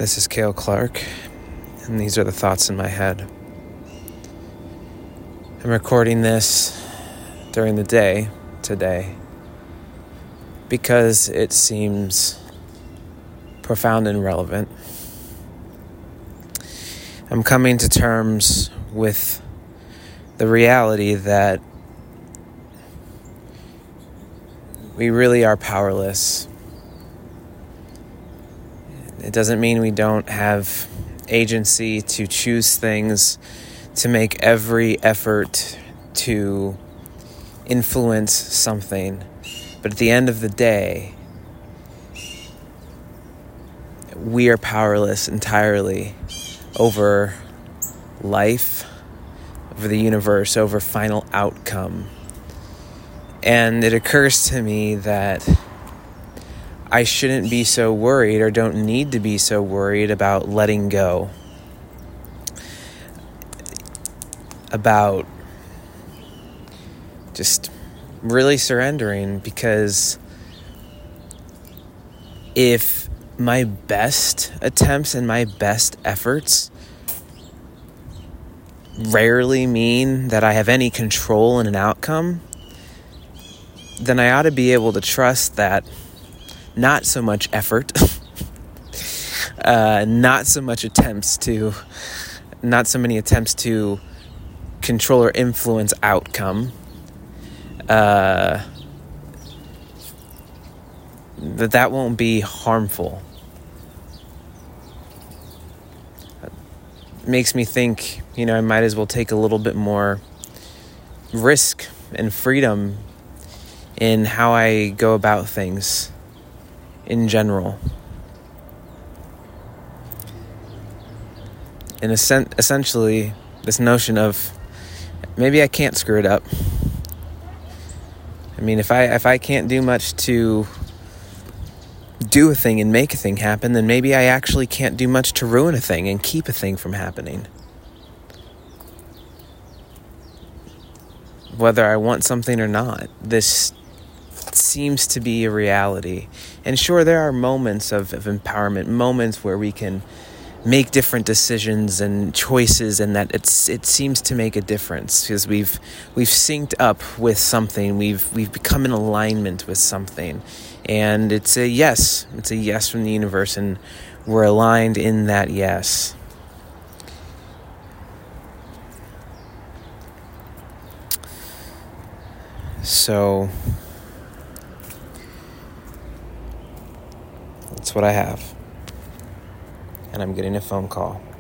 This is Cale Clark, and these are the thoughts in my head. I'm recording this during the day today because it seems profound and relevant. I'm coming to terms with the reality that we really are powerless. It doesn't mean we don't have agency to choose things, to make every effort to influence something. But at the end of the day, we are powerless entirely over life, over the universe, over final outcome. And it occurs to me that I shouldn't be so worried, or don't need to be so worried about letting go, about just really surrendering, because if my best attempts and my best efforts rarely mean that I have any control in an outcome, then I ought to be able to trust that not so much effort, not so many attempts to control or influence outcome, that won't be harmful. It makes me think, I might as well take a little bit more risk and freedom in how I go about things in general. And essentially, this notion of maybe I can't screw it up. I mean, if I can't do much to do a thing and make a thing happen, then maybe I actually can't do much to ruin a thing and keep a thing from happening. Whether I want something or not, this seems to be a reality. And sure, there are moments of empowerment, moments where we can make different decisions and choices, and that it seems to make a difference because we've synced up with something, we've become in alignment with something, and it's a yes from the universe, and we're aligned in that yes. So that's what I have. And I'm getting a phone call.